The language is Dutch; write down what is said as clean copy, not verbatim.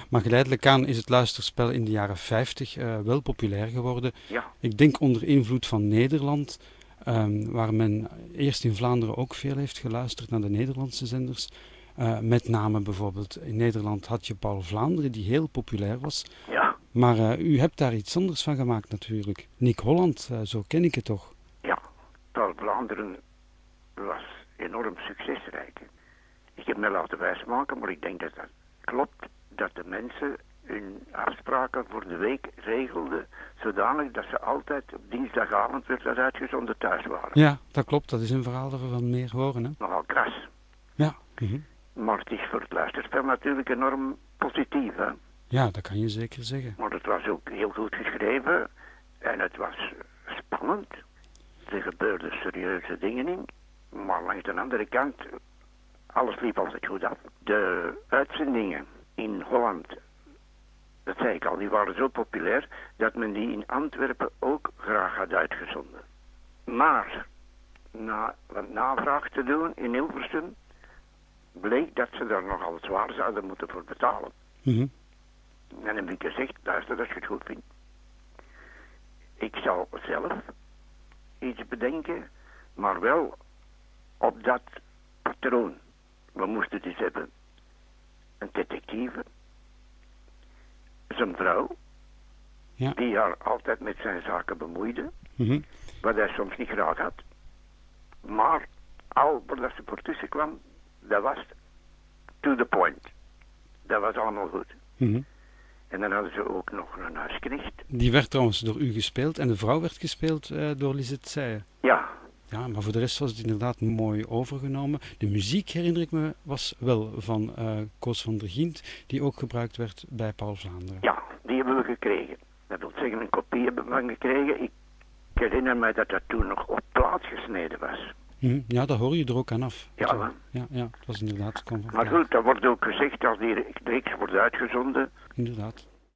Maar geleidelijk aan is het luisterspel in de jaren 50 wel populair geworden. Ja, Ik denk onder invloed van Nederland, waar men eerst in Vlaanderen ook veel heeft geluisterd naar de Nederlandse zenders. Met name bijvoorbeeld in Nederland had je Paul Vlaanderen, die heel populair was. ja, Maar u hebt daar iets anders van gemaakt natuurlijk. Nick Holland, zo ken ik het toch? ja. Paul Vlaanderen was enorm succesrijk. Ik heb me laten wijsmaken, maar ik denk dat dat klopt, dat de mensen hun afspraken voor de week regelden, zodanig dat ze altijd op dinsdagavond werd dat uitgezonden thuis waren. Ja, dat klopt. Dat is een verhaal dat we van meer horen, hè? Nogal kras. Ja. Mhm. Maar het is voor het luisterspel natuurlijk enorm positief, hè. Ja, dat kan je zeker zeggen. Maar het was ook heel goed geschreven en het was spannend. Er gebeurden serieuze dingen in, maar langs de andere kant, alles liep altijd goed af. De uitzendingen in Holland, dat zei ik al, die waren zo populair dat men die in Antwerpen ook graag had uitgezonden. Maar, na wat navraag te doen in Hilversum, bleek dat ze daar nogal zwaar zouden moeten voor betalen. Mhm. Dan heb ik gezegd, luister, als je het goed vindt. Ik zal zelf iets bedenken, maar wel op dat patroon. We moesten dus hebben een detectieve, zijn vrouw, Ja. die haar altijd met zijn zaken bemoeide, Mhm. wat hij soms niet graag had. Maar al wat ze voor tussen kwam, dat was to the point. Dat was allemaal goed. Mhm. En dan hadden ze ook nog een huisknecht. Die werd trouwens door u gespeeld en de vrouw werd gespeeld door Lisette Seijen. Ja, Ja, maar voor de rest was het inderdaad mooi overgenomen. De muziek, herinner ik me, was wel van Koos van der Gient, die ook gebruikt werd bij Paul Vlaanderen. ja, die hebben we gekregen. Dat wil zeggen, een kopie hebben we van gekregen. Ik herinner me dat dat toen nog op plaat gesneden was. Mhm. Ja, dat hoor je er ook aan af. Ja, Zo. hè. Ja, het was inderdaad. Het kwam van Maar plaat. goed, dat wordt ook gezegd als die reeks wordt uitgezonden. Inderdaad.